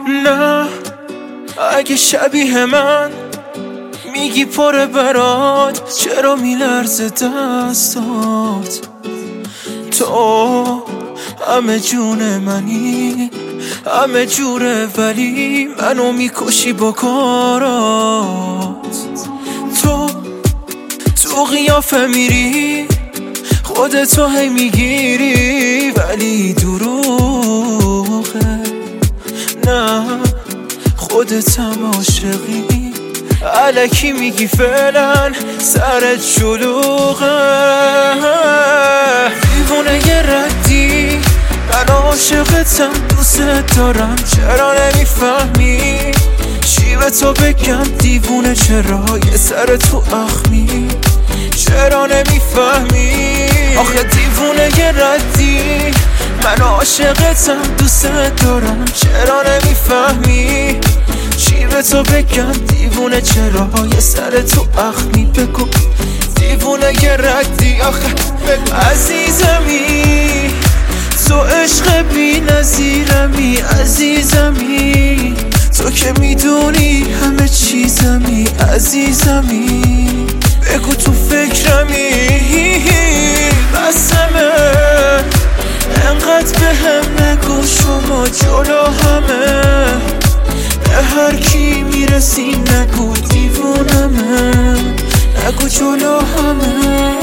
نه اگه شبیه من میگی پره برات، چرا میلرزه دستات؟ تو همه جون منی، همه جوره، ولی منو میکشی با کارات. تو قیافه میری، خودتو هی میگیری، ولی دروغه. نه خودتم عاشقی، الکی میگی فعلا سرت شلوغه. دیوونه یه ردی، من عاشقتم، دوست دارم، چرا نمیفهمی؟ چی به تو بگم دیوونه، چرا یه سر تو اخمی؟ چرا نمیفهمی؟ آخه دیوونه یه ردی، من عاشقتم، دوست دارم، چرا نمیفهمی؟ چی به تو بگم دیوونه، چرا یه سر تو اخمی؟ بگو دیوونه یه ردی، آخه بگو عزیزمی، تو عشق بی نظیرمی، عزیزمی، تو که میدونی همه چیزمی، عزیزمی، بگو تو فکرمی، بسمه انقدر به هم نگو، شما جلو همه به هر کی میرسی نگو دیوونمه، نگو جلو همه.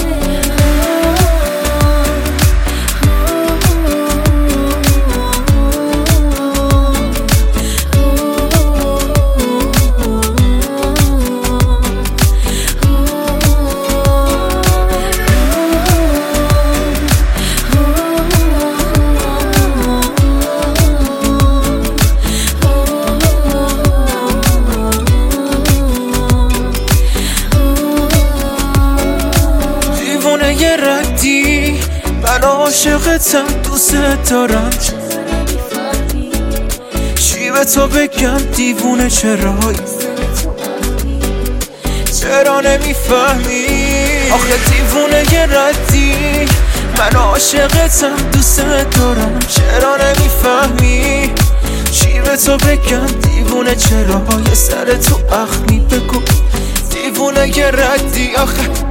یه ردی، من عاشقتم، دوست دارم، چی به تو بگم دیوونه، چرا نمیفهمی؟ آخه دیوونه یه ردی، من عاشقتم، دوست دارم، چرا نمیفهمی؟ چی به تو بگم دیوونه، چرا یه سر تو اخمی؟ بگو دیوونه یه ردی، آخه